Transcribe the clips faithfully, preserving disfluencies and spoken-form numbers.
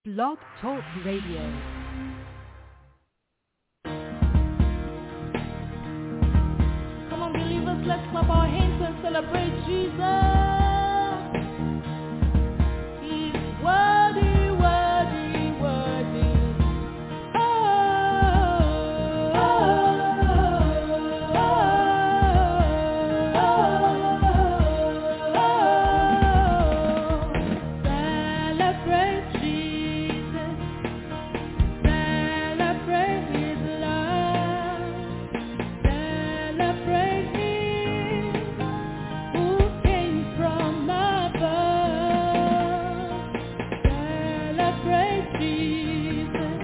Blog Talk Radio. Come on, believers, let's clap our hands and celebrate Jesus. He's worthy, worthy, worthy. Oh, oh, oh, oh, oh. Celebrate Jesus. Celebrate His love. Celebrate Him who came from above. Celebrate Jesus.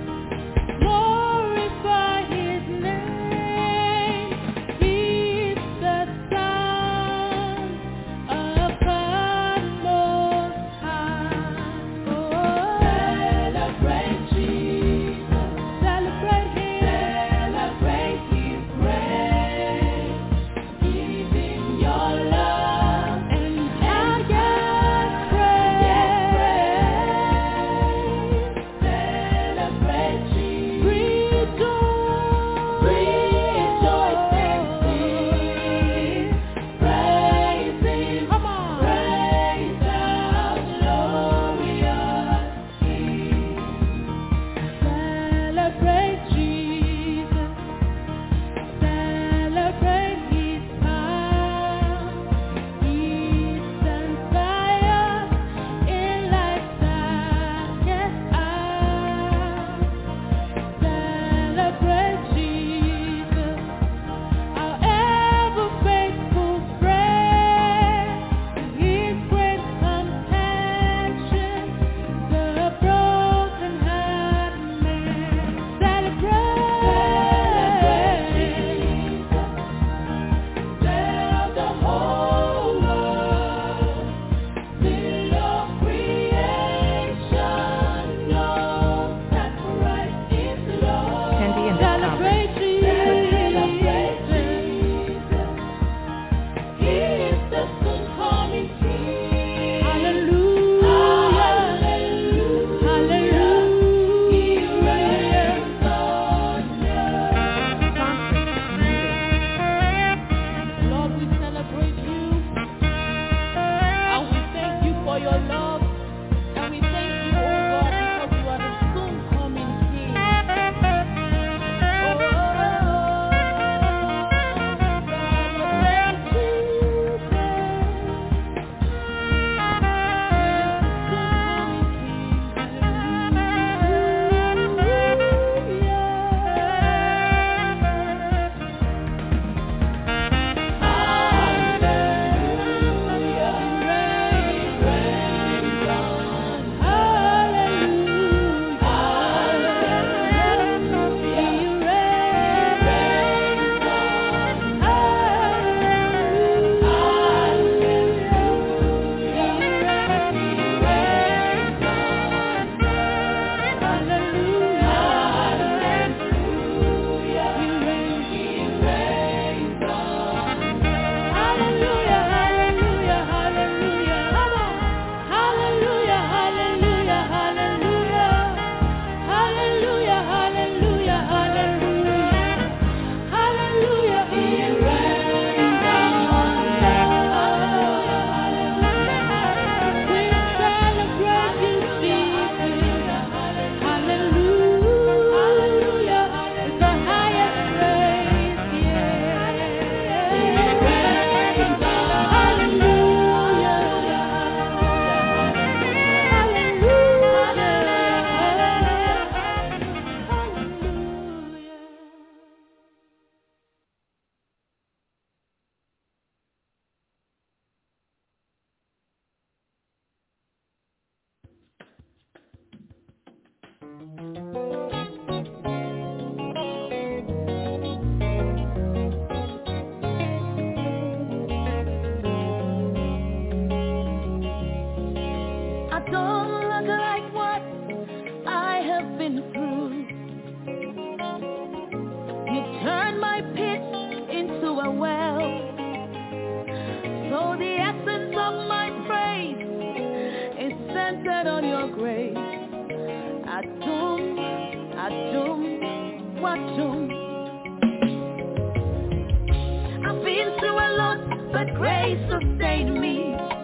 Glorify His name. He's the Son of God Most High. Oh, celebrate Jesus. Celebrate Him. Celebrate His grace. Give Him your love and highest praise. Celebrate Jesus. Rejoice. Rejoice and sing. Praise Him. Come on. Praise our glorious King. Celebrate Jesus. Celebrate His power. He stands by us in life's darkest hour. Celebrate Jesus, our ever faithful friend. His great compassion, the broken-hearted man. Celebrate Jesus, Savior of the whole world. Fill your creation, know that Christ is Lord. Candy and Celebrate Jesus. He is the soon coming King. Hallelujah. Hallelujah. Hallelujah. He reigns on earth. Lord, we celebrate you. And we thank you for your love. And we thank you, oh God, because you are the soon coming King. Oh, celebrate Jesus. I don't look like what I have been through. You turned my pit into a well. So the essence of my praise is centered on your grace. Atum, watum. I've been through a lot, but grace sustained me.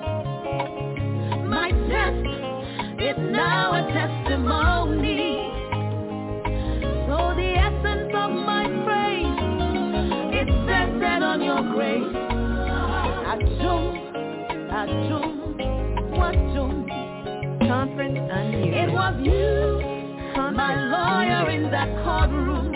My test is now a testimony. So the essence of my praise is centered on your grace. Atum, atum, watum. Conference unmuted. It was you, Conference my lawyer unmuted. In that courtroom.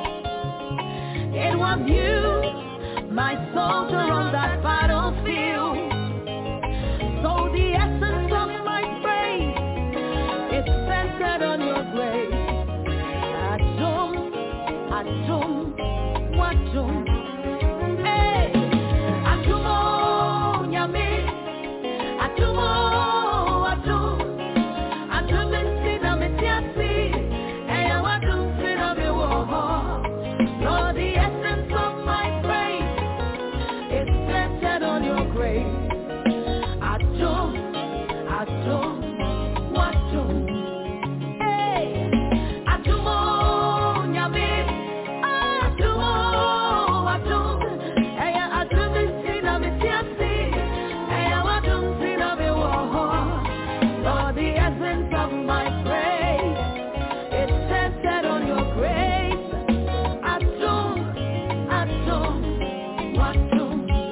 It was you, my soldier on that battlefield. So the essence of my praise is centered on your grace. Atum, atum, watum. Hey, atumo, nyame, atumo, atum, atum insida metiasi, eya watum sida bewoho. Lord, the essence of my praise is centered on your grace. Atum, atum, watum. Hey, atumo, nyame, atumo, atum. Eya atum insida metiasi, eya watum sida bewoho. Lord, the essence of my praise is centered on your grace. Atum, atum, watum.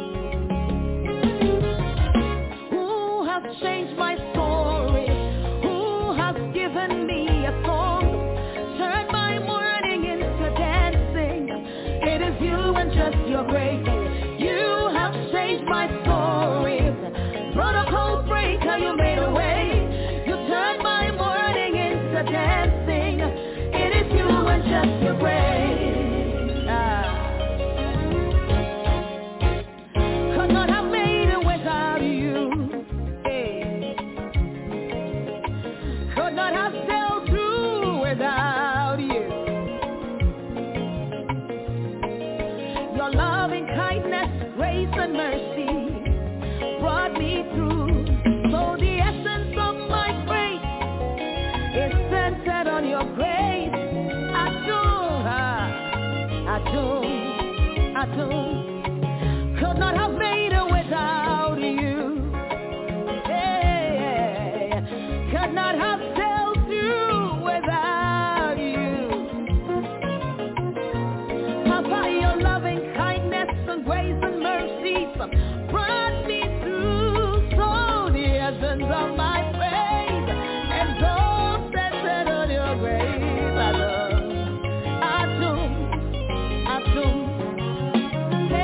Who has changed my story? Who has given me a song? Turned my mourning into dancing. It is you and just your grace. You have changed my story. Protocol breaker, you made a way. You turned my mourning into dancing. It is you and just your grace. Ah. Could not have made it without you. Hey. Could not have sailed through without you. Your loving kindness, grace and mercy brought me through. So the essence of my praise is centered on your grace. Atum, ah, atum, atum. Could not have made it without you. Hey, could not have sailed through without you. Papa, your loving kindness and grace and mercy brought me through. So the essence of my praise is all centered on your grace. Atum, atum, atum.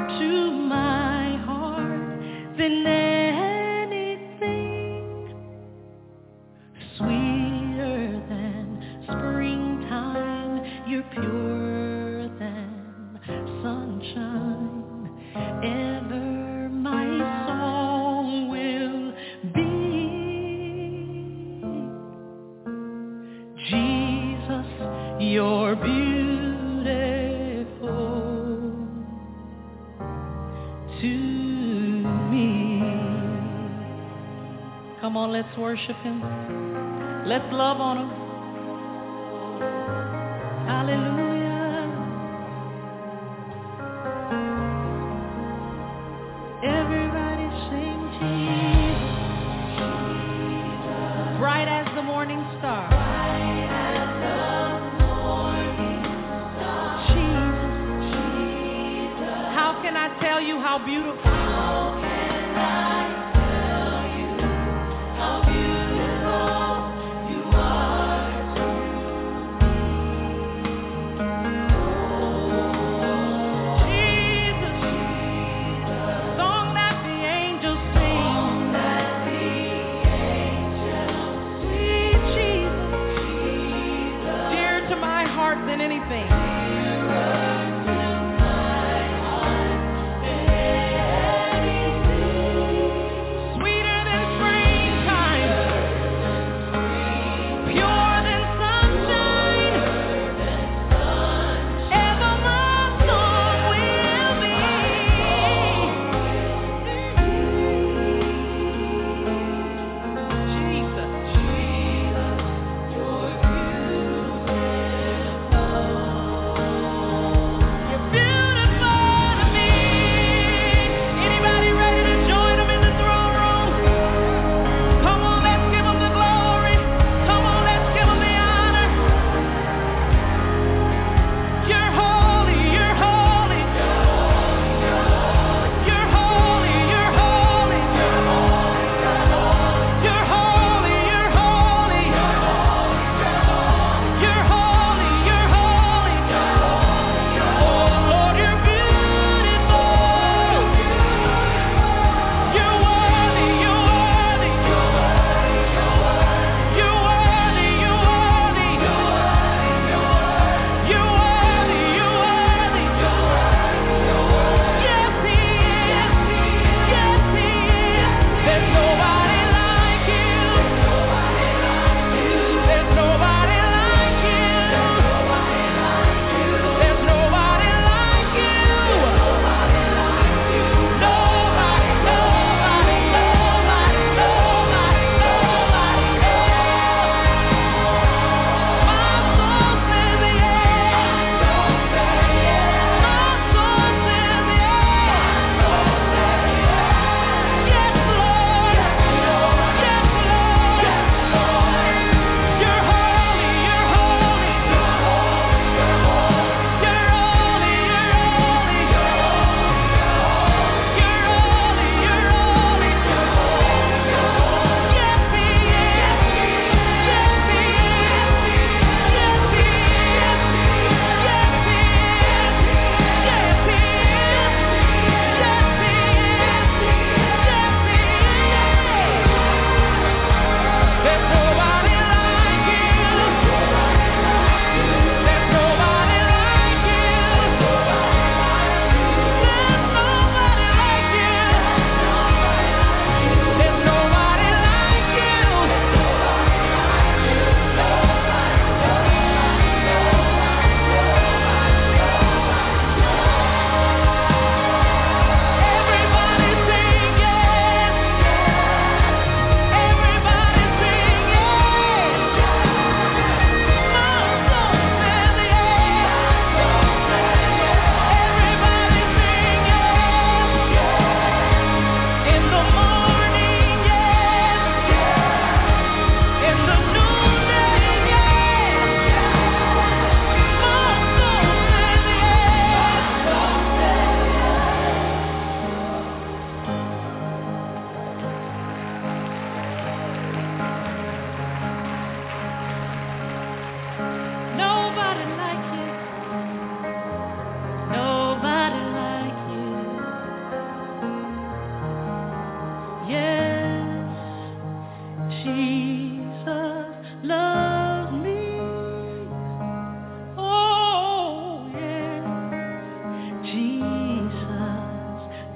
to my heart than anything, sweeter than springtime, you're purer than sunshine, ever my song will be. Jesus, you're beautiful to me. Come on, let's worship him. Let's love on him. Hallelujah. Everybody sing Jesus. Bright as the morning star. Bright as the morning star. Jesus. Jesus. How can I tell you how beautiful? How can I tell you how beautiful you are to me? Jesus. Song that the angels sing. That the angels sweet Jesus. Dear to my heart than anything.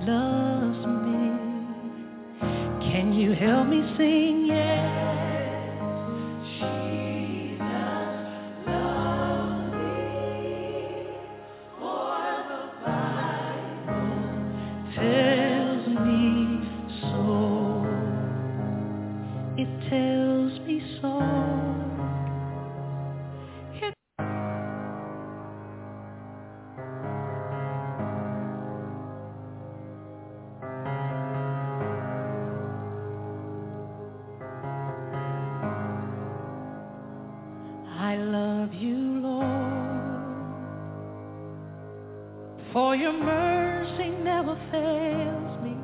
loves me. Can you help me sing? Yes. Tells me so. It I love you, Lord, for your mercy never fails me.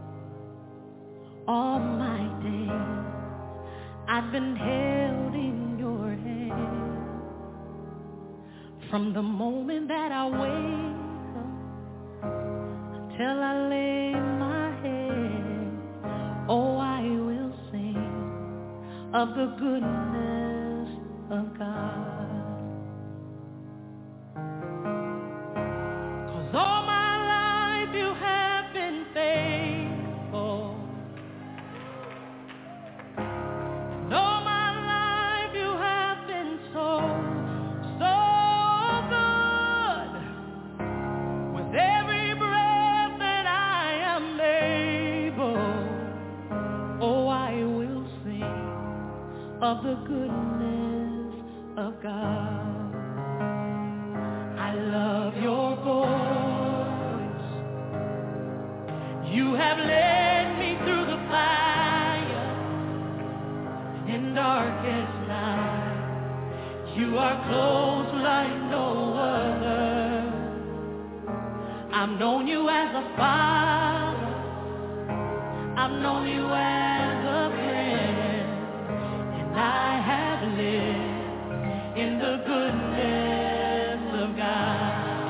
All my days I've been held in your hand. From the moment that I wake up till I lay my head, oh, I will sing of the goodness of God. 'Cause all my life you have been faithful. All my life you have been so, so good. With every breath that I am able, oh, I will sing of the goodness of God. I love your voice. You have led me through the fire in darkest night. You are close like no other. I've known you as a father. I've known you as a friend. And I have lived in the goodness of God.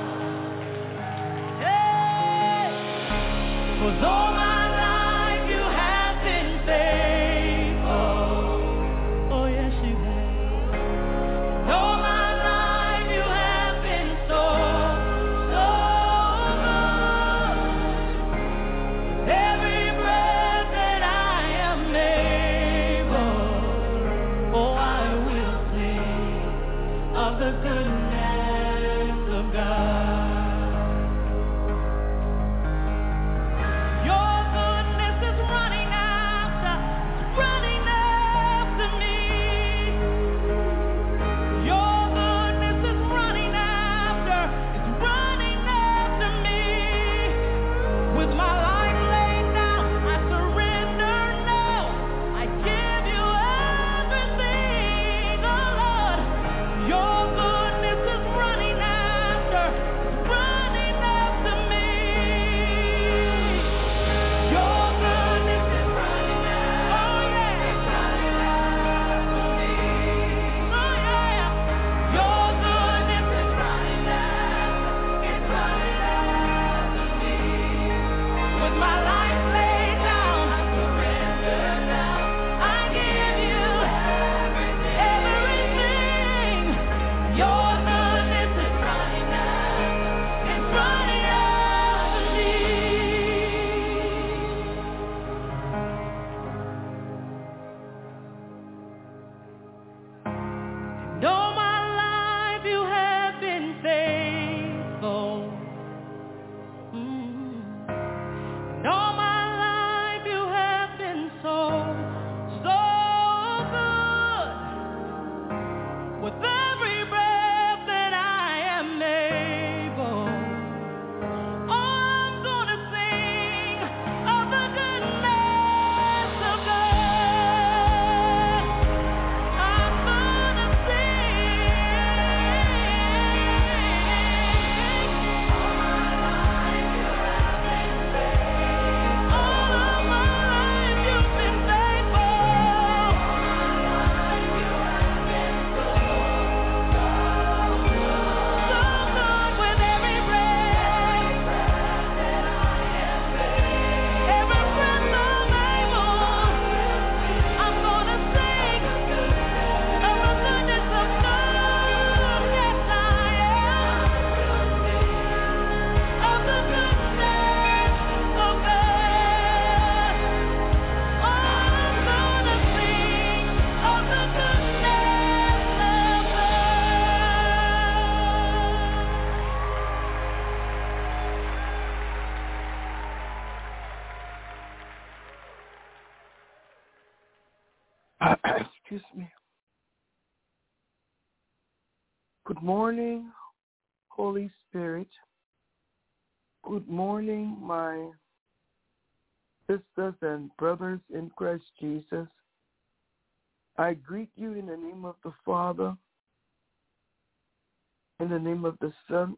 Hey! 'Cause all my life you have been faithful. Oh yes you have. All my life you have been so, so good. Every breath that I am able, oh I will sing of the goodness of God. Your Excuse me. Good morning, Holy Spirit. Good morning, my sisters and brothers in Christ Jesus. I greet you in the name of the Father, in the name of the Son,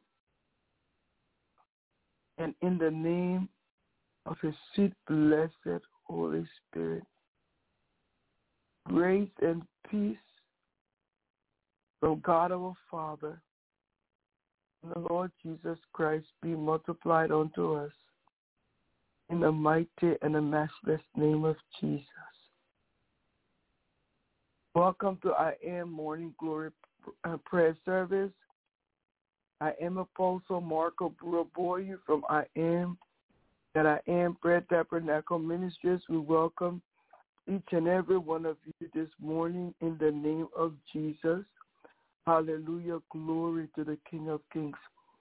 and in the name of His sweet, blessed Holy Spirit. Grace and peace from God our Father and the Lord Jesus Christ be multiplied unto us in the mighty and the matchless name of Jesus. Welcome to I Am Morning Glory Prayer Service. I am Apostle Marco Buraboyu from I Am, that I Am Prayer Tabernacle Ministries. We welcome each and every one of you this morning in the name of Jesus. Hallelujah. Glory to the King of Kings.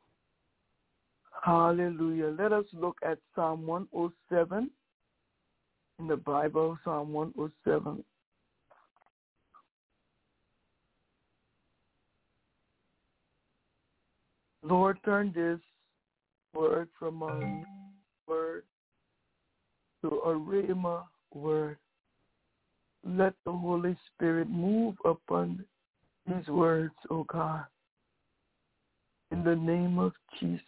Hallelujah. Let us look at Psalm one oh seven in the Bible, Psalm one oh seven. Lord, turn this word from a word to a rhema word. Let the Holy Spirit move upon these words, O God, in the name of Jesus.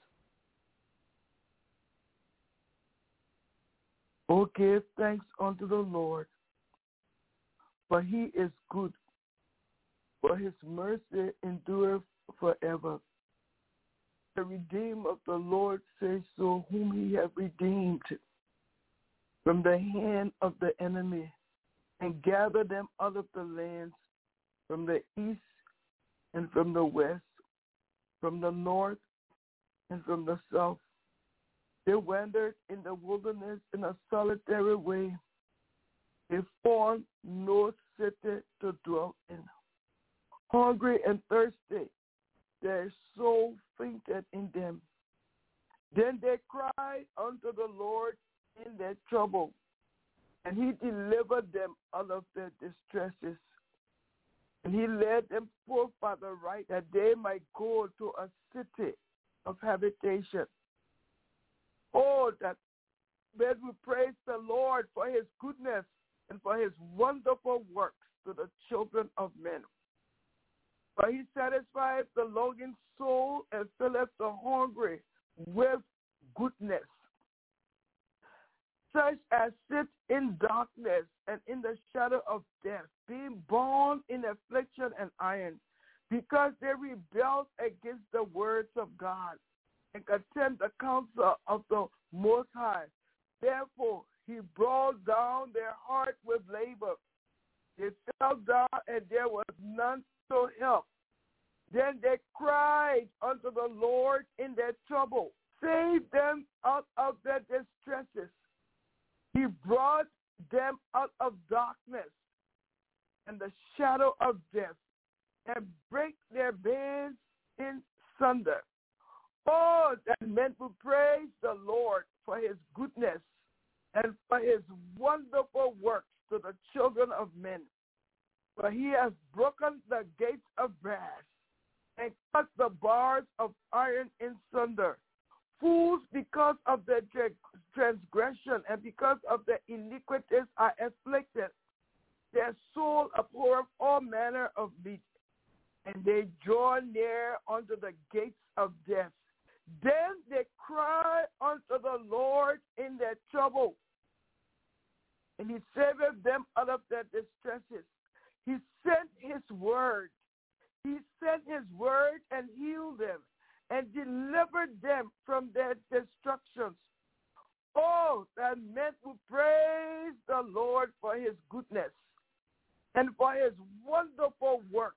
O give thanks unto the Lord, for He is good, for His mercy endureth forever. The redeemed of the Lord say so, whom He hath redeemed from the hand of the enemy, and gather them out of the lands, from the east and from the west, from the north and from the south. They wandered in the wilderness in a solitary way. They found no city to dwell in. Hungry and thirsty, their soul fainted in them. Then they cried unto the Lord in their trouble, and He delivered them out of their distresses. And He led them forth by the right, that they might go to a city of habitation. Oh, that when we praise the Lord for His goodness and for His wonderful works to the children of men. For He satisfies the longing soul and filleth the hungry with goodness. Such as sit in darkness and in the shadow of death, being born in affliction and iron, because they rebelled against the words of God and contemned the counsel of the Most High. Therefore, He brought down their heart with labor. They fell down, and there was none to help. Then they cried unto the Lord in their trouble. Save them out of their distresses. He brought them out of darkness and the shadow of death, and break their bands in sunder. Oh, that men will praise the Lord for His goodness and for His wonderful works to the children of men. For He has broken the gates of brass and cut the bars of iron in sunder. Fools, because of their transgression and because of their iniquities, are afflicted. Their soul abhorreth all manner of meat, and they draw near unto the gates of death. Then they cry unto the Lord in their trouble, and He saveth them out of their distresses. He sent His word. He sent His word and healed them, and delivered them from their destructions. Oh, that men will praise the Lord for His goodness and for His wonderful works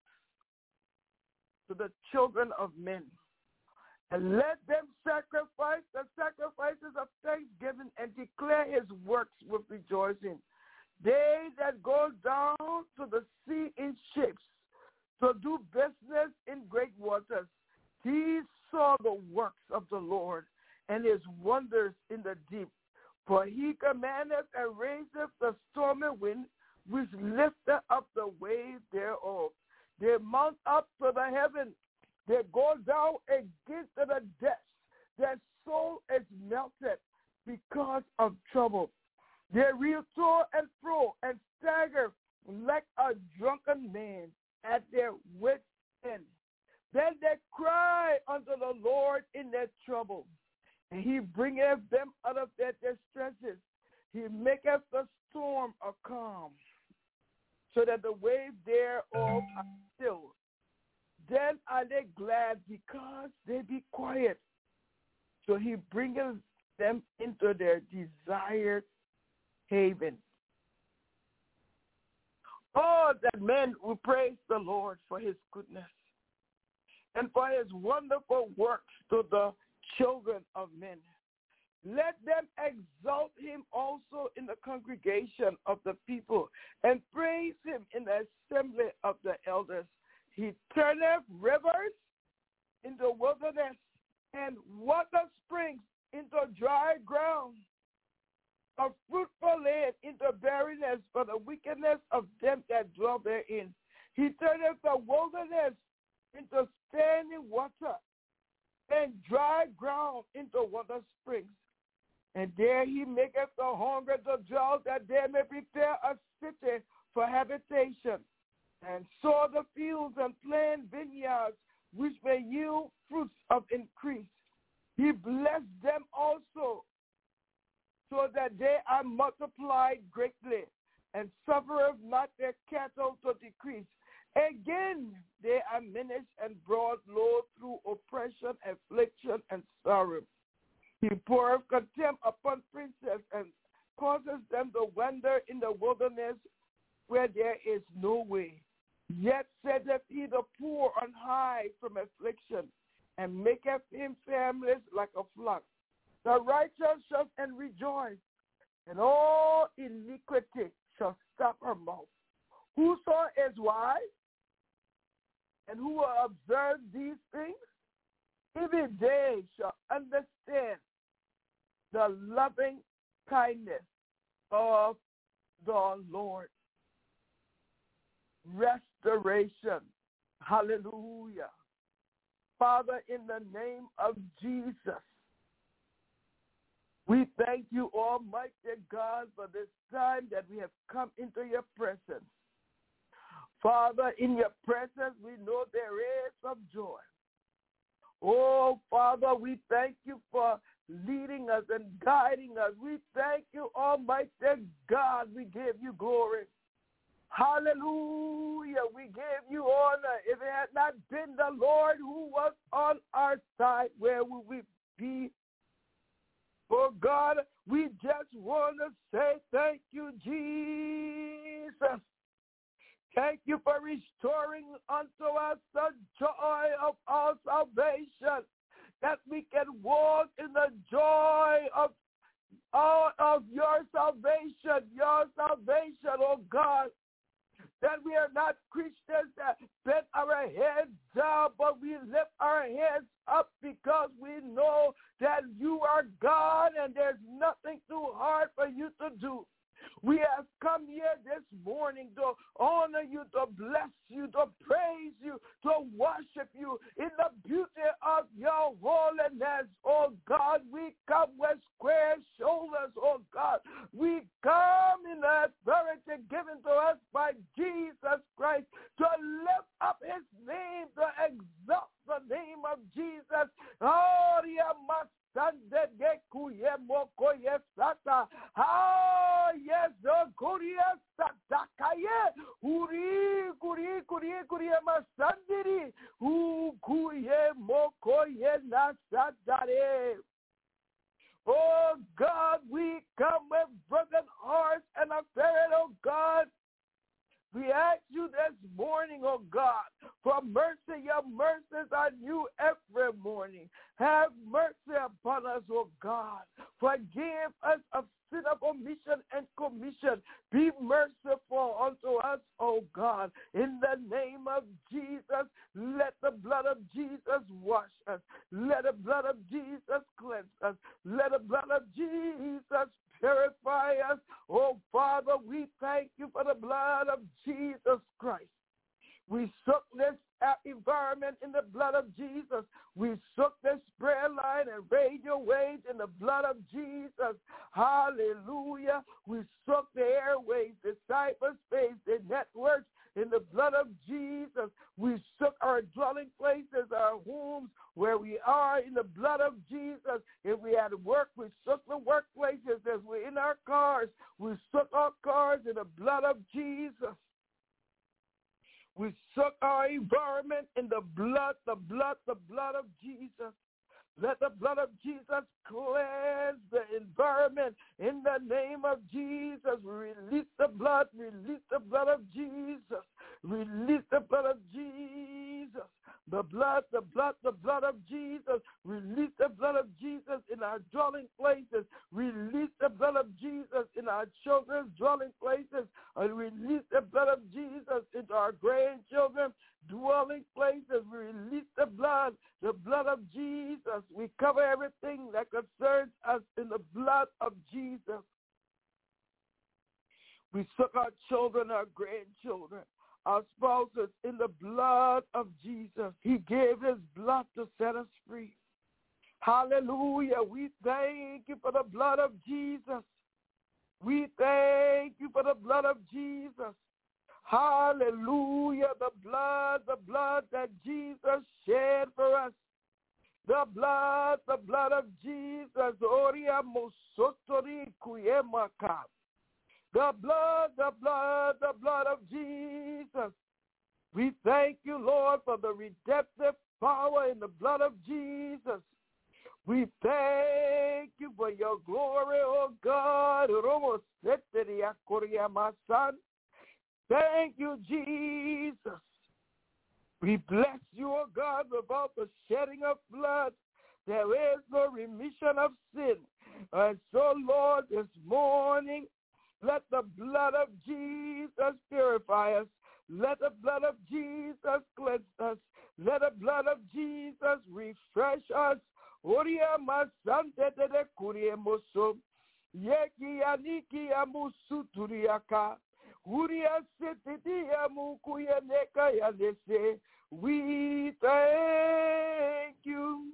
to the children of men. And let them sacrifice the sacrifices of thanksgiving and declare His works with rejoicing. They that go down to the sea in ships, to do business in great waters, these saw the works of the Lord and His wonders in the deep. For He commandeth and raiseth the stormy wind which lifted up the waves thereof. They mount up to the heaven. They go down against the depths. Their soul is melted because of trouble. They reel to and fro and stagger like a drunken man at their wits' end. Then they cry unto the Lord in their trouble, and he bringeth them out of their distresses. He maketh the storm a calm, so that the waves thereof are still. Then are they glad because they be quiet. So he bringeth them into their desired haven. Oh, that men will praise the Lord for his goodness and for his wonderful works to the children of men. Let them exalt him also in the congregation of the people, and praise him in the assembly of the elders. He turneth rivers into wilderness, and water springs into dry ground, a fruitful land into barrenness for the wickedness of them that dwell therein. He turneth the wilderness into standing water, and dry ground into water springs. And there he maketh the hunger to dwell, that there may prepare a city for habitation, and sow the fields and plant vineyards, which may yield fruits of increase. He blessed them also, so that they are multiplied greatly, and suffereth not their cattle to decrease. Again, they are menaced and brought low through oppression, affliction, and sorrow. He poureth contempt upon princes, and causes them to wander in the wilderness where there is no way. Yet setteth he the poor on high from affliction, and maketh him families like a flock. The righteous shall and rejoice, and all iniquity shall stop her mouth. Whoso is wise, and who will observe these things, even they shall understand the loving kindness of the Lord. Restoration. Hallelujah. Father, in the name of Jesus, we thank you, Almighty God, for this time that we have come into your presence. Father, in your presence, we know there is some joy. Oh, Father, we thank you for leading us and guiding us. We thank you, Almighty God. We give you glory. Hallelujah. We give you honor. If it had not been the Lord who was on our side, where would we be? Oh, God, we just want to say thank you, Jesus. Thank you for restoring unto us the joy of our salvation, that we can walk in the joy of all of your salvation, your salvation, oh God. That we are not Christians that bend our heads down, but we lift our heads up because we know that you are God and there's nothing too hard for you to do. We have come here this morning to honor you, to bless you, to praise you, to worship you in the beauty of your holiness, oh God. We come with square shoulders, oh God. We come in the authority given to us by Jesus Christ to lift up his name, to exalt the name of Jesus. Oh, Ah, yes, the Korea Satakaye, Uri, Kuri, Kuri, Kuri, Masandiri, Who Kuye Mokoye Nasadare. Oh God, we come with broken hearts and afraid, oh God. We ask you this morning, oh God, for mercy. Your mercies are new every morning. Have mercy upon us, oh God. Forgive us of sin of omission and commission. Be merciful unto us, oh God. In the name of Jesus, let the blood of Jesus wash us. Let the blood of Jesus cleanse us. Let the blood of Jesus purify us. Oh Father, we thank you for the blood Hallelujah. We soak the airways, the cyberspace, the networks in the blood of Jesus. We soak our dwelling places, our homes, where we are in the blood of Jesus. If we had work, we soak the workplaces. As we're in our cars, we soak our cars in the blood of Jesus. We soak our environment in the blood, the blood, the blood of Jesus. Let the blood of Jesus cleanse the environment in the name of Jesus. Release the blood, release the blood of Jesus. Release the blood of Jesus. The blood, the blood, the blood of Jesus. Release the blood of Jesus in our dwelling places. Release the blood of Jesus in our children's dwelling places. And release the blood of Jesus into our grandchildren dwelling places. Release the blood, the blood of Jesus. We cover everything that concerns us in the blood of Jesus. We soak our children, our grandchildren, our spouses in the blood of Jesus. He gave his blood to set us free. Hallelujah. We thank you for the blood of Jesus. We thank you for the blood of Jesus. Hallelujah. The blood, the blood that Jesus shed for us. The blood, the blood of Jesus. Oria mosotori kuyemaka. The blood, the blood, the blood of Jesus. We thank you, Lord, for the redemptive power in the blood of Jesus. We thank you for your glory, oh God. Thank you, Jesus. We bless you, oh God, about the shedding of blood. There is no remission of sin. And so, Lord, this morning, let the blood of Jesus purify us. Let the blood of Jesus cleanse us. Let the blood of Jesus refresh us. Oria masante de kurie moso. Yeki aniki amusu turiaka. Uria setiti amukuya neka yadese. We thank you.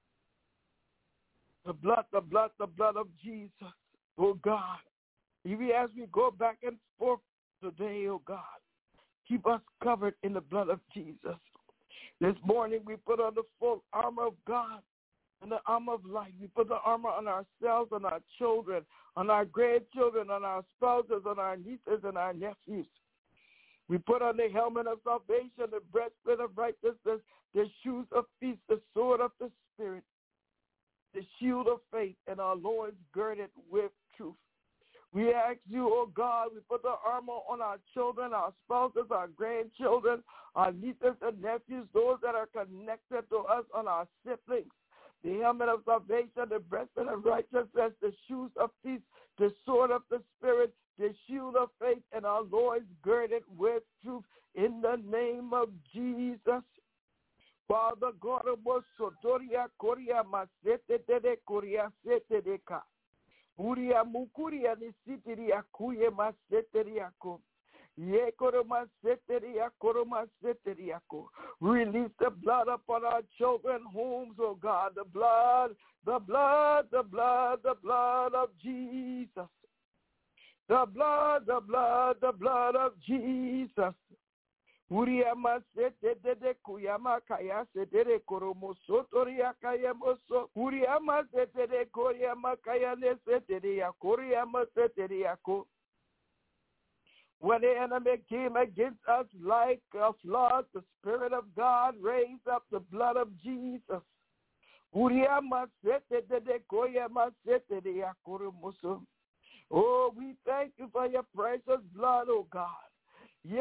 The blood, the blood, the blood of Jesus. Oh God. Even as we go back and forth today, oh God, keep us covered in the blood of Jesus. This morning we put on the full armor of God and the armor of light. We put the armor on ourselves, on our children, on our grandchildren, on our spouses, on our nieces and our nephews. We put on the helmet of salvation, the breastplate of righteousness, the shoes of peace, the sword of the Spirit, the shield of faith, and our loins girded with truth. We ask you, oh God, we put the armor on our children, our spouses, our grandchildren, our nieces and nephews, those that are connected to us, on our siblings. The helmet of salvation, the breastplate of righteousness, the shoes of peace, the sword of the Spirit, the shield of faith, and our loins girded with truth in the name of Jesus. Father God, Sotoria Korea Masete de Korea Sete de Ka. Uria mukuria ni sitiria kuye maseteriako. Ye koroma seteria koroma seteriako. Release the blood upon our children homes, oh God. The blood, the blood, the blood, the blood of Jesus. The blood, the blood, the blood of Jesus. Uriama sete de kuyama kaya sete de koromoso toria kaya moso. Uriama sete de koyama kaya ne sete de ya koryama sete de yako. When the enemy came against us like a flood, the Spirit of God raised up the blood of Jesus. Uriama sete de koyama sete de ya koromoso. Oh, we thank you for your precious blood, oh God. We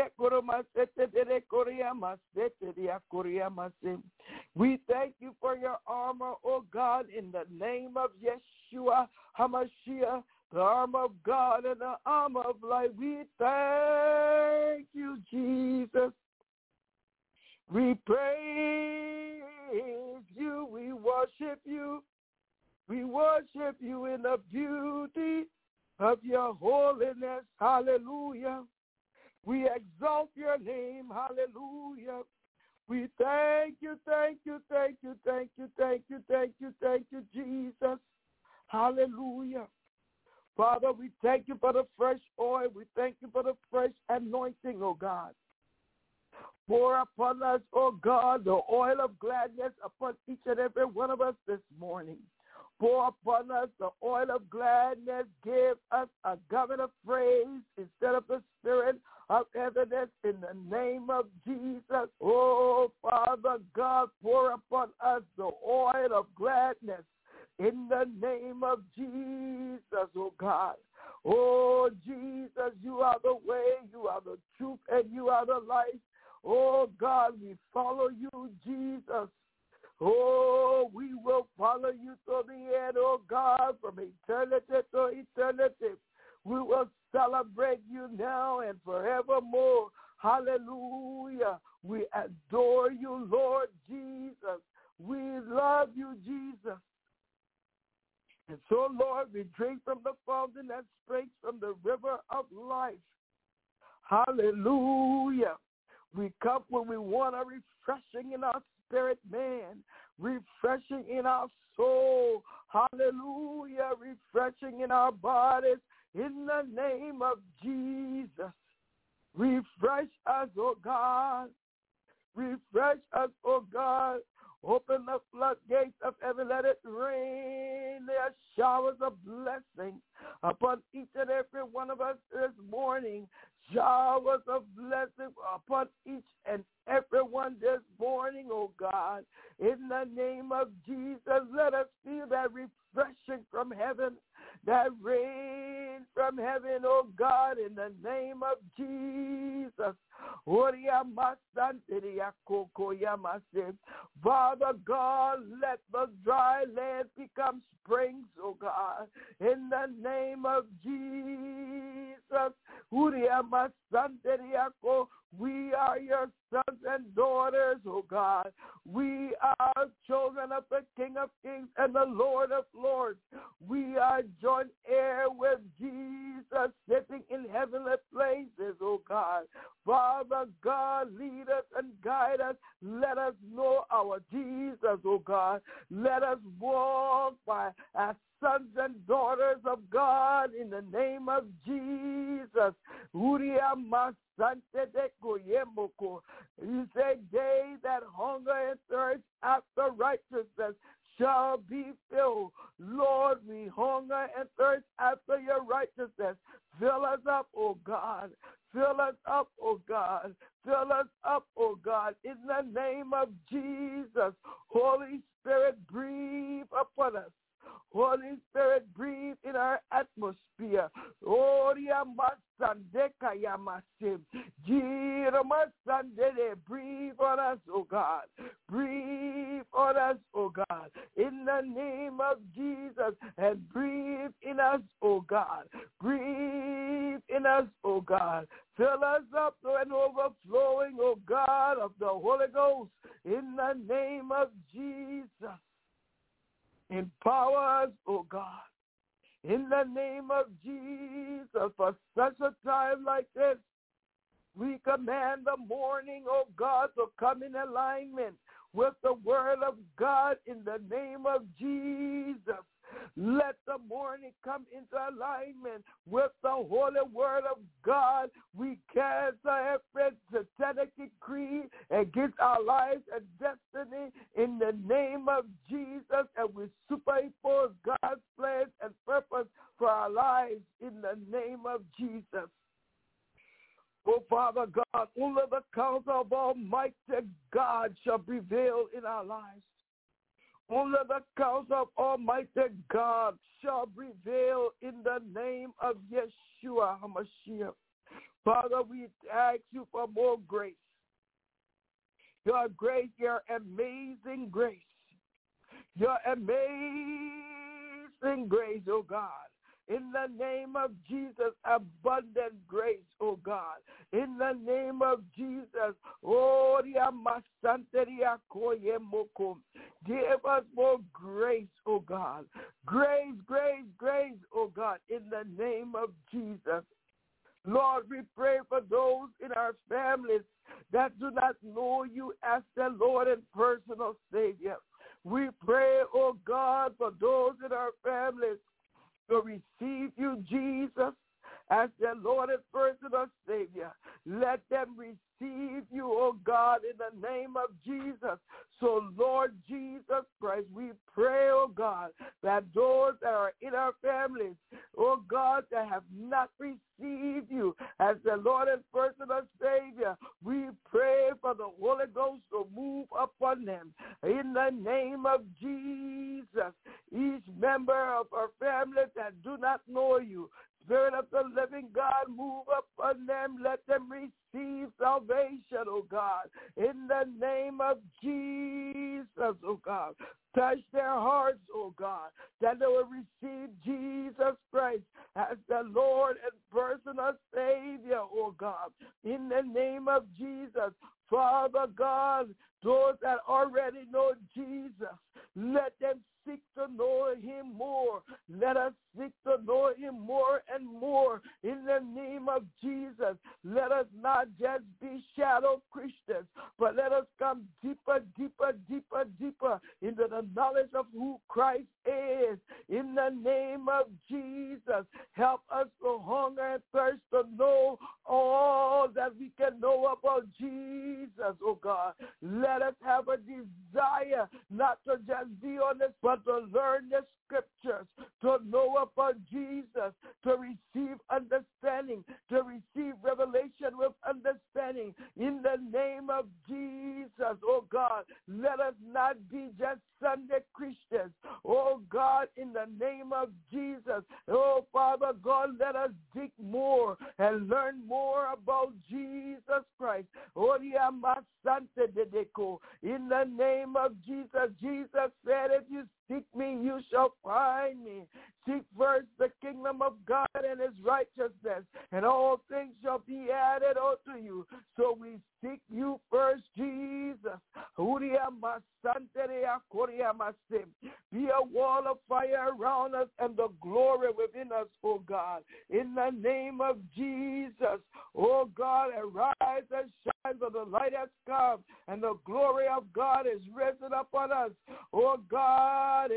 thank you for your armor, oh God, in the name of Yeshua HaMashiach, the armor of God and the armor of light. We thank you, Jesus. We praise you. We worship you. We worship you in the beauty of your holiness. Hallelujah. We exalt your name. Hallelujah. We thank you, thank you, thank you, thank you, thank you, thank you, thank you, Jesus. Hallelujah. Father, we thank you for the fresh oil. We thank you for the fresh anointing, oh God. Pour upon us, oh God, the oil of gladness upon each and every one of us this morning. Pour upon us the oil of gladness. Give us a garment of praise instead of the spirit of heaviness in the name of Jesus. Oh, Father God, pour upon us the oil of gladness in the name of Jesus, oh God. Oh, Jesus, you are the way, you are the truth, and you are the life. Oh, God, we follow you, Jesus. Oh, we will follow you to the end, oh God, from eternity to eternity. We will celebrate you now and forevermore. Hallelujah. We adore you, Lord Jesus. We love you, Jesus. And so, Lord, we drink from the fountain that springs from the river of life. Hallelujah. We come when we want a refreshing in our spirit, man, refreshing in our soul. Hallelujah. Refreshing in our bodies in the name of Jesus. Refresh us, oh God. Refresh us, oh God. Open the floodgates of heaven, let it rain. There are showers of blessing upon each and every one of us this morning. Showers of blessing upon each and every one this morning, oh God. In the name of Jesus, let us feel that refreshing from heaven, that rain from heaven, oh God, in the name of Jesus. Father God, let the dry land become springs, oh God, in the name of Jesus. We are your sons and daughters, oh God. We are children of the King of Kings and the Lord of Lords. We are joint heir with Jesus sitting in heavenly places, oh God. Father God, lead us and guide us. Let us know our Jesus, oh God. Let us walk by as sons and daughters of God in the name of Jesus. You say, they that hunger and thirst after righteousness shall be filled. Lord, we hunger and thirst after your righteousness. Fill us up, oh God. Fill us up, oh God. Fill us up, oh God, in the name of Jesus. Holy Spirit, breathe upon us. Holy Spirit, breathe in our atmosphere. Breathe on us, oh God. Breathe on us, oh God. In the name of Jesus. And breathe in us, oh God. Breathe in us, oh God. Fill us up to an overflowing, oh God, of the Holy Ghost. In the name of Jesus. Empower us, oh God, in the name of Jesus. For such a time like this, we command the morning, oh God, to come in alignment with the word of God in the name of Jesus. Let the morning come into alignment with the holy word of God. We cancel every satanic decree against our lives and destiny in the name of Jesus, and we superimpose God's plans and purpose for our lives in the name of Jesus. Oh, Father God, only the counsel of Almighty God shall prevail in our lives. Only the counsel of Almighty God shall prevail in the name of Yeshua HaMashiach. Father, we ask you for more grace. Your grace, your amazing grace. Your amazing grace, oh God. In the name of Jesus, abundant grace, oh God. In the name of Jesus, oh, give us more grace, oh God. Grace, grace, grace, oh God, in the name of Jesus. Lord, we pray for those in our families that do not know you as their Lord and personal Savior. We pray, oh God, for those in our families to receive you, Jesus, as their Lord and personal Savior. Let them receive you, oh God, in the name of Jesus. So, Lord Jesus Christ, we pray, oh God, that those that are in our families, oh God, that have not received you as their Lord and personal Savior, we pray for the Holy Ghost to move upon them. In the name of Jesus, each member of our family that do not know you, Spirit of the living God, move upon them. Let them receive salvation, oh God. In the name of Jesus, oh God. Touch their hearts, oh God, that they will receive Jesus Christ as the Lord and personal Savior, oh God. In the name of Jesus, Father God, those that already know Jesus, let them seek to know him more. Let us seek to know him more and more in the name of Jesus. Let us not just be shadow Christians, but let us come deeper, deeper, deeper, deeper into the knowledge of who Christ is. In the name of Jesus, help us to hunger and thirst to know all that we can know about Jesus, oh God. Let us have a desire not to just be on this, but to learn the scriptures, to know about Jesus, to receive understanding, to receive revelation with understanding. In the name of Jesus, oh God, let us not be just Sunday Christians. Oh God, in the name of Jesus, oh Father God, let us dig more and learn more about Jesus Christ. Oh, in the name of Jesus, Jesus said, if you seek me, you shall find me. Seek first the kingdom of God and his righteousness, and all things shall be added unto you. So we seek you first, Jesus. Be a wall of fire around us and the glory within us, oh God. In the name of Jesus, oh God, arise and shine, for the light has come, and the glory of God is risen upon us. Oh God,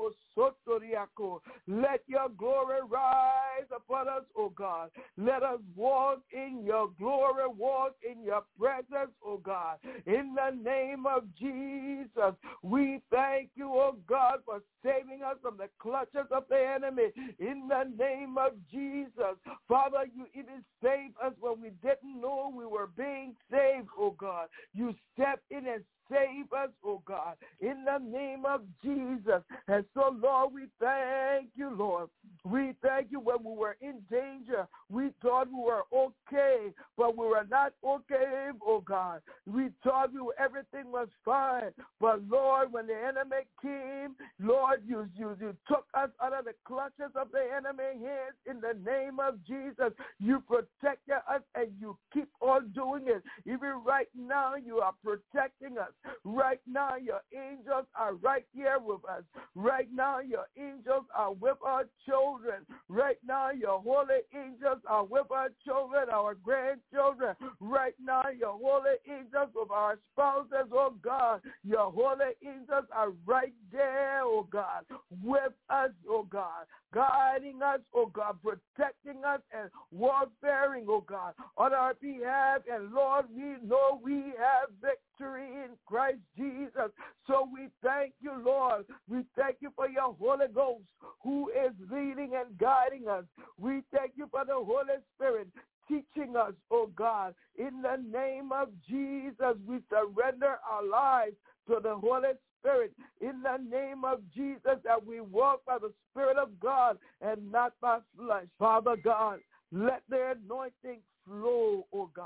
let your glory rise upon us, oh God. Let us walk in your glory, walk in your presence, oh God. In the name of Jesus, we thank you, oh God, for saving us from the clutches of the enemy. In the name of Jesus, Father, you even saved us when we didn't know we were being saved, oh God. You stepped in and save us, oh God, in the name of Jesus. And so, Lord, we thank you, Lord. We thank you when we were in danger. We thought we were okay, but we were not okay, oh God. We thought we were, everything was fine. But, Lord, when the enemy came, Lord, you, you, you took us out of the clutches of the enemy hands in the name of Jesus. You protected us, and you keep on doing it. Even right now, you are protecting us. Right now, your angels are right here with us. Right now, your angels are with our children. Right now, your holy angels are with our children, our grandchildren. Right now, your holy angels with our spouses, oh God. Your holy angels are right there, oh God, with us, oh God, guiding us, oh God, protecting us and warfaring, oh God, on our behalf. And Lord, we know we have victory in Christ Jesus. So we thank you, Lord. We thank you for your Holy Ghost who is leading and guiding us. We thank you for the Holy Spirit teaching us, oh God. In the name of Jesus, we surrender our lives to the Holy Spirit. In the name of Jesus, that we walk by the Spirit of God and not by flesh. Father God, let their anointing flow, oh God.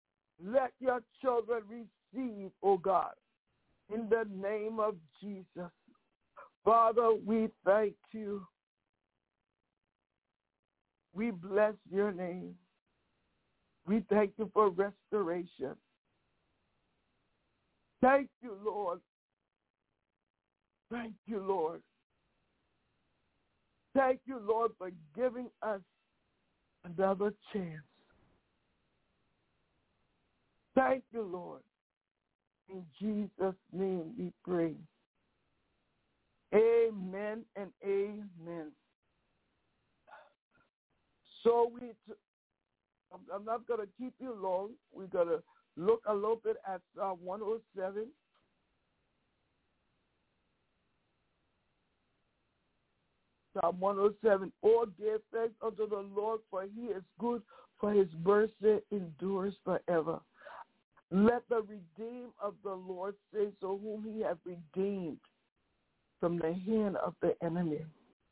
Let your children receive, oh God, in the name of Jesus. Father, we thank you. We bless your name. We thank you for restoration. Thank you, Lord. Thank you, Lord. Thank you, Lord, for giving us another chance. Thank you, Lord. In Jesus' name we pray. Amen and amen. So we, t- I'm, I'm not going to keep you long. We're going to look a little bit at Psalm one oh seven. Psalm one oh seven, oh, give thanks unto the Lord, for he is good, for his mercy endures forever. Let the redeemed of the Lord say so, whom he hath redeemed from the hand of the enemy.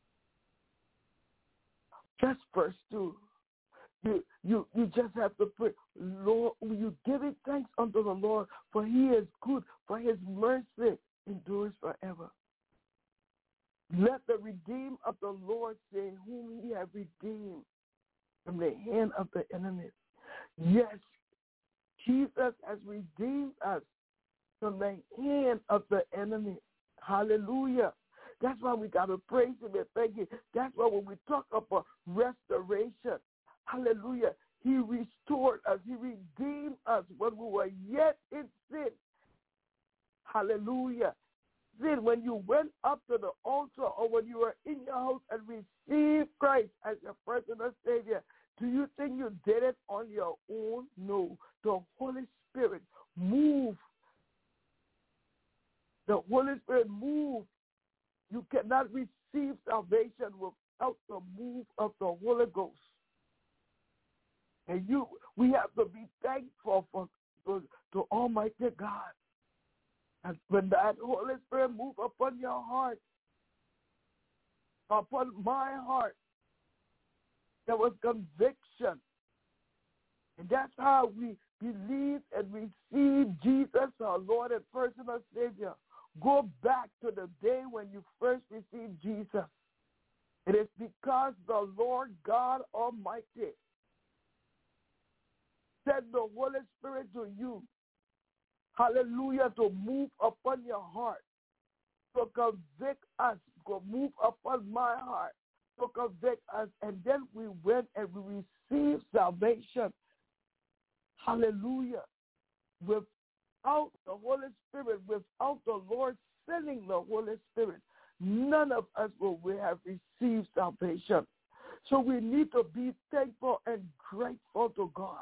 That's verse two. You, you, you just have to put, Lord, you give it thanks unto the Lord, for he is good, for his mercy endures forever. Let the redeemed of the Lord say, whom he hath redeemed from the hand of the enemy. Yes, Jesus has redeemed us from the hand of the enemy. Hallelujah. That's why we got to praise him and thank him. That's why when we talk about restoration, hallelujah, he restored us. He redeemed us when we were yet in sin. Hallelujah. Then when you went up to the altar or when you were in your house and received Christ as your personal Savior, do you think you did it on your own? No. The Holy Spirit moved. The Holy Spirit moved. You cannot receive salvation without the move of the Holy Ghost. And you, we have to be thankful for, for to Almighty God. And when that Holy Spirit moves upon your heart, upon my heart, there was conviction. And that's how we believe and receive Jesus, our Lord and personal Savior. Go back to the day when you first received Jesus. It is because the Lord God Almighty sent the Holy Spirit to you, hallelujah, to move upon your heart, to convict us, to move upon my heart, to convict us. And then we went and we received salvation, hallelujah, without the Holy Spirit, without the Lord sending the Holy Spirit, none of us will we have received salvation. So we need to be thankful and grateful to God.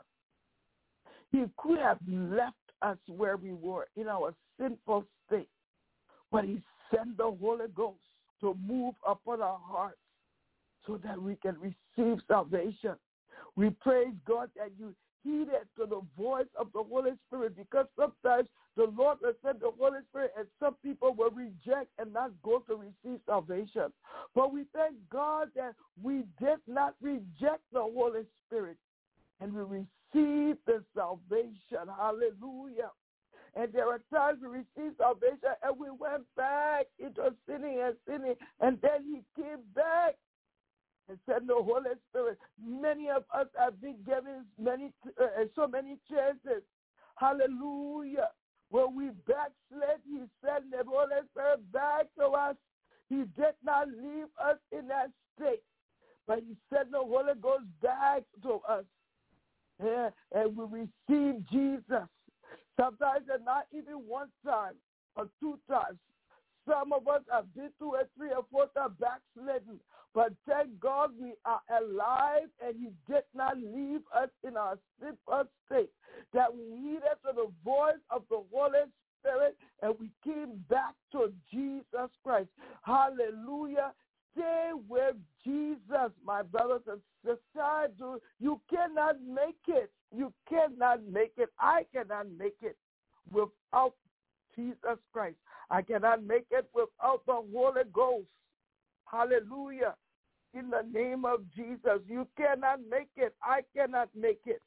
He could have left us where we were in our sinful state, but he sent the Holy Ghost to move upon our hearts so that we can receive salvation. We praise God that you heeded to the voice of the Holy Spirit, because sometimes the Lord will send the Holy Spirit and some people will reject and not go to receive salvation. But we thank God that we did not reject the Holy Spirit and we received the salvation. Hallelujah. And there are times we received salvation and we went back into sinning and sinning, and then he came back and sent the Holy Spirit. Many of us have been given many, uh, so many chances. Hallelujah. When we backslid, he sent the Holy Spirit back to us. He did not leave us in that state, but he sent the Holy Ghost back to us. Yeah, and we receive Jesus. Sometimes and not even one time or two times. Some of us have been two or three or four times backslidden. But thank God we are alive and he did not leave us in our sinful state. That we heeded to the voice of the Holy Spirit and we came back to Jesus Christ. Hallelujah. Stay with Jesus, my brothers and sisters. You cannot make it. You cannot make it. I cannot make it without Jesus Christ. I cannot make it without the Holy Ghost. Hallelujah. In the name of Jesus, you cannot make it. I cannot make it.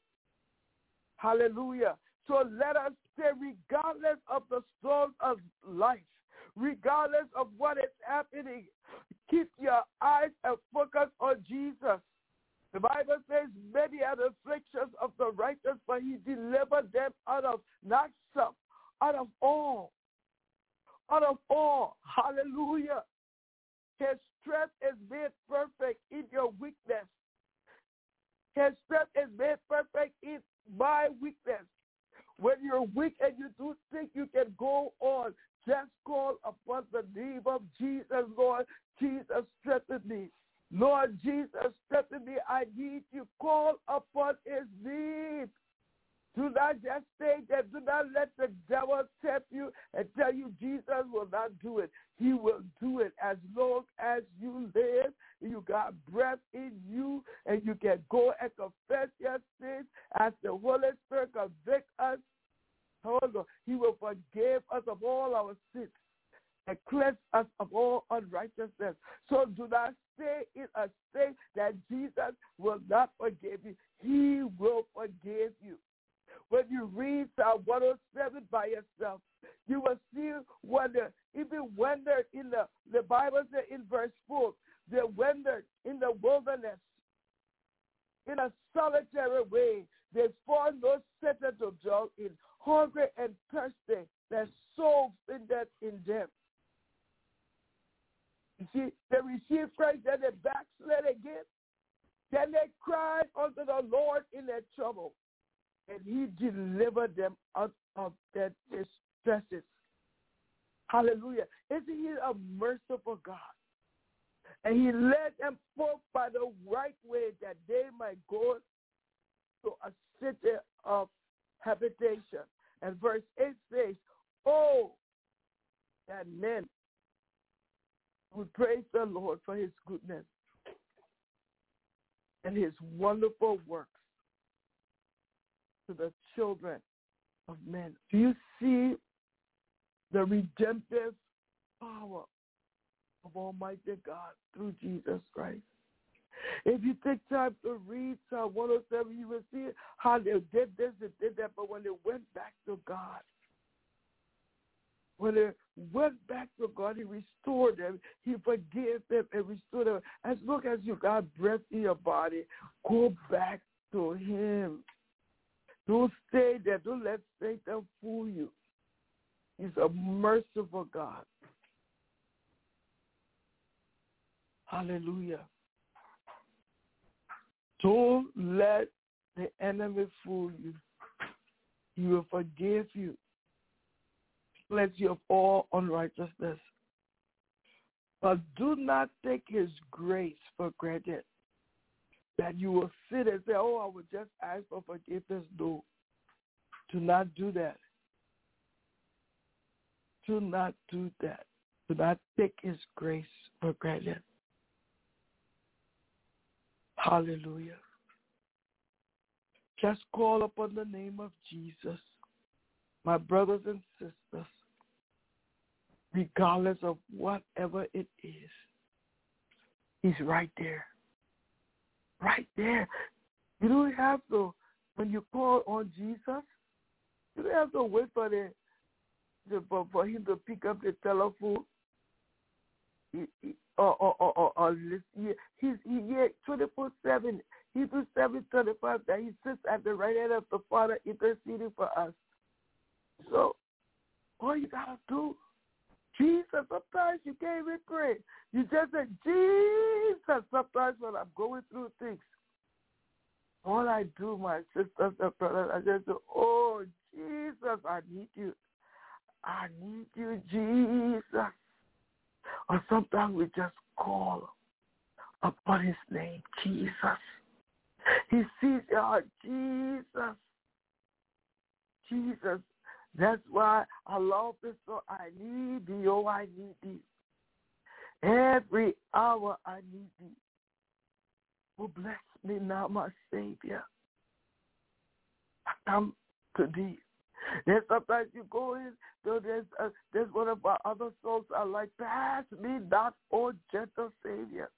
Hallelujah. So let us stay regardless of the storms of life, regardless of what is happening. Keep your eyes and focus on Jesus. The Bible says, many are the afflictions of the righteous, but he delivered them out of not some, out of all. Out of all. Hallelujah. His strength is made perfect in your weakness. His strength is made perfect in my weakness. When you're weak and you do think you can go on, just call upon the name of Jesus, Lord. Jesus, strengthen me. Lord Jesus, step in me. I need you. Call upon his name. Do not just say that. Do not let the devil tempt you and tell you Jesus will not do it. He will do it as long as you live, you got breath in you, and you can go and confess your sins as the Holy Spirit convicts us. However, he will forgive us of all our sins and cleanse us of all unrighteousness. So do not stay in a state that Jesus will not forgive you. He will forgive you. When you read Psalm one oh seven by yourself, you will see wonder, even wandered in the, the Bible says in verse four, they wandered in the wilderness in a solitary way. They found no center to dwell in, hungry and thirsty, their souls in that in them. You see, they received Christ, then they backslid again. Then they cried unto the Lord in their trouble, and he delivered them out of their distresses. Hallelujah. Isn't he a merciful God? And he led them forth by the right way that they might go to a city of habitation. And verse eight says, oh, that men would praise the Lord for his goodness and his wonderful works to the children of men. Do you see the redemptive power of Almighty God through Jesus Christ? If you take time to read Psalm one oh seven, you will see how they did this, they did that, but when they went back to God, when they went back to God, he restored them, he forgave them and restored them. As long as you got breath in your body, go back to him. Don't stay there. Don't let Satan fool you. He's a merciful God. Hallelujah. Don't let the enemy fool you. He will forgive you. Cleanse you of all unrighteousness. But do not take his grace for granted. That you will sit and say, oh, I will just ask for forgiveness. No. Do not do that. Do not do that. Do not take his grace for granted. Hallelujah. Just call upon the name of Jesus. My brothers and sisters, regardless of whatever it is, he's right there. Right there. You don't have to, when you call on Jesus, you don't have to wait for the, the for, for him to pick up the telephone. He, he, or, or, or, or, or he, he's he, yeah, twenty-four seven. Hebrews seven twenty-five, that he sits at the right hand of the Father interceding for us. So, all you got to do, Jesus, sometimes you can't even pray. You just say, Jesus, sometimes when I'm going through things. All I do, my sisters and brothers, I just say, oh, Jesus, I need you. I need you, Jesus. Or sometimes we just call upon his name, Jesus. He sees your heart, Jesus. Jesus. That's why I love this song. I need thee, oh, I need thee. Every hour I need thee. Oh, bless me now, my Savior. I come to thee. Then sometimes you go in, so there's, uh, there's one of our other songs I like, pass me not, oh, gentle Savior.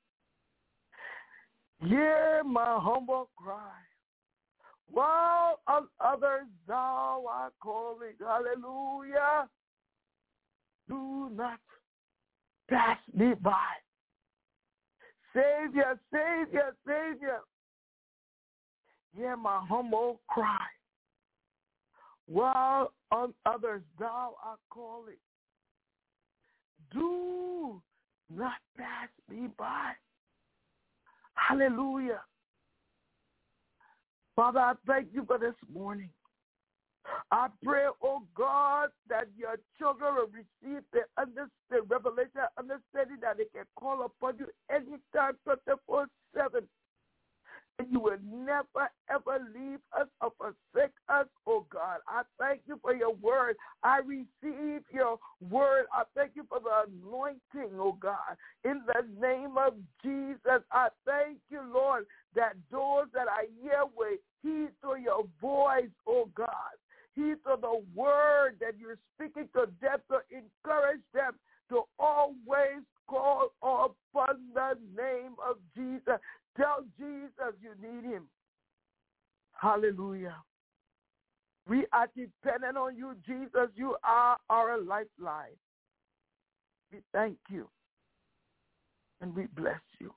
Hear my humble cry. While on others thou art calling, hallelujah, do not pass me by. Savior, Savior, Savior, hear my humble cry. While on others thou art calling, do not pass me by. Hallelujah. Father, I thank you for this morning. I pray, oh God, that your children will receive the, under, the revelation, understanding that they can call upon you anytime, twenty-four seven. And you will never, ever leave us or forsake us, oh God. I thank you for your word. I receive your word. I thank you for the anointing, oh God. In the name of Jesus, I thank you, Lord, that those that are here will heed to your voice, oh God. Heed to the word that you're speaking to them, to encourage them to always call upon the name of Jesus. Tell Jesus you need him. Hallelujah. We are dependent on you, Jesus. You are our lifeline. We thank you and we bless you.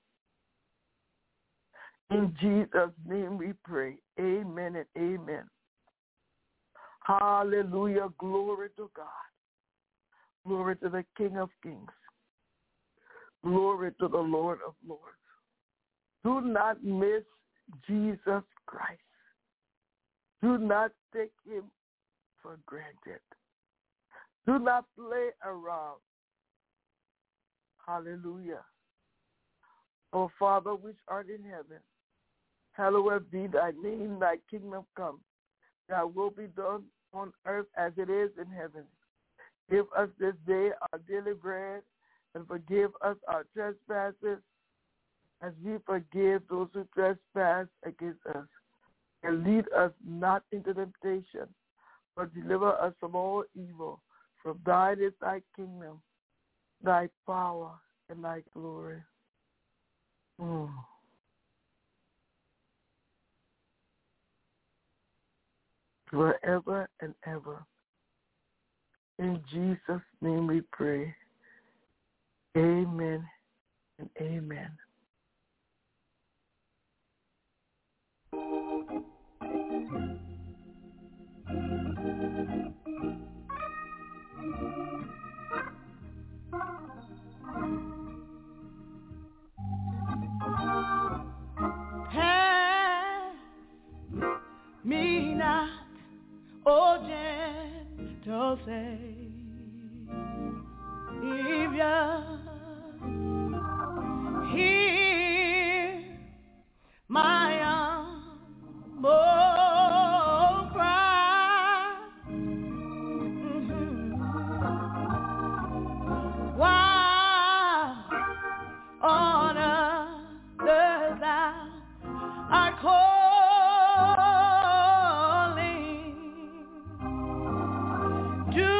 In Jesus' name we pray. Amen and amen. Hallelujah. Glory to God. Glory to the King of Kings. Glory to the Lord of Lords. Do not miss Jesus Christ. Do not take him for granted. Do not play around. Hallelujah. Oh, Father, which art in heaven, hallowed be thy name, thy kingdom come. Thy will be done on earth as it is in heaven. Give us this day our daily bread, and forgive us our trespasses, as we forgive those who trespass against us. And lead us not into temptation, but deliver us from all evil. For thine is thy kingdom, thy power, and thy glory. Mm. Forever and ever. In Jesus' name we pray. Amen and amen. Pass me not, O gentle Savior, hear my humble cry. Mm-hmm. While on others thou art calling, do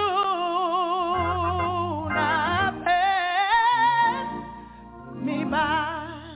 not pass me by.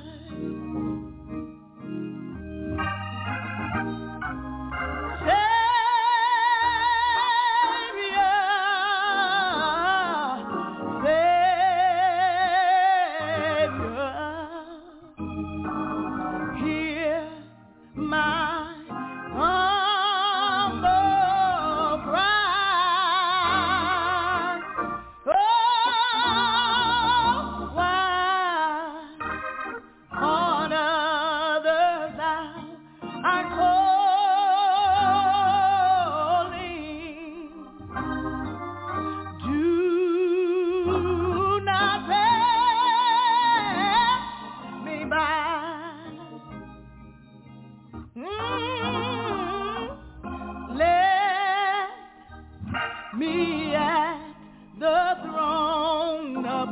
Me at the throne of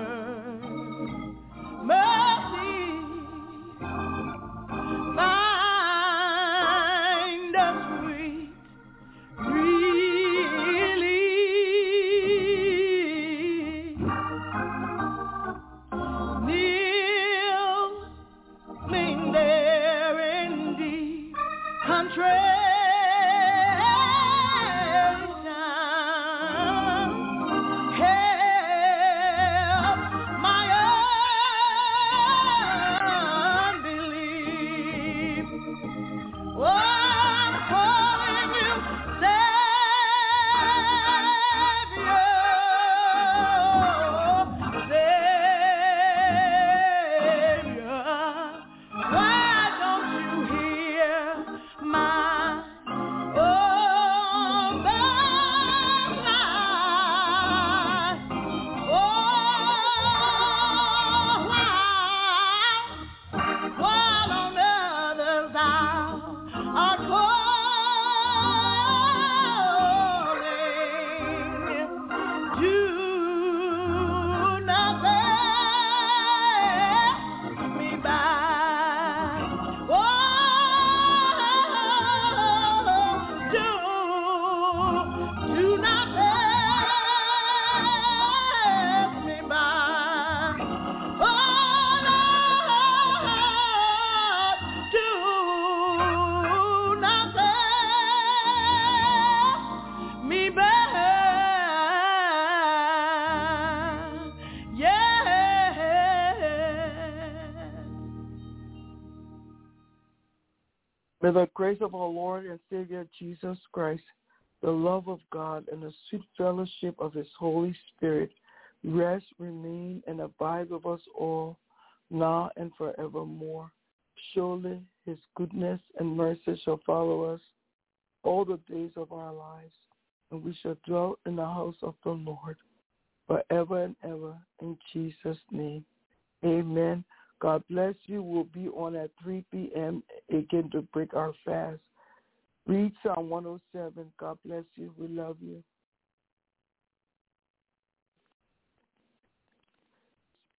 mercy, find a sweet relief. Kneeling there in deep contrition, my are calling. Do not pass me by. Oh, do, do not pass me by. Oh, Lord, do not pass me by. May the grace of our Lord and Savior Jesus Christ, the love of God, and the sweet fellowship of his Holy Spirit rest, remain, and abide with us all, now and forevermore. Surely his goodness and mercy shall follow us all the days of our lives, and we shall dwell in the house of the Lord forever and ever. In Jesus' name, amen. God bless you. We'll be on at three p.m. again to break our fast. Read Psalm one oh seven. God bless you. We love you.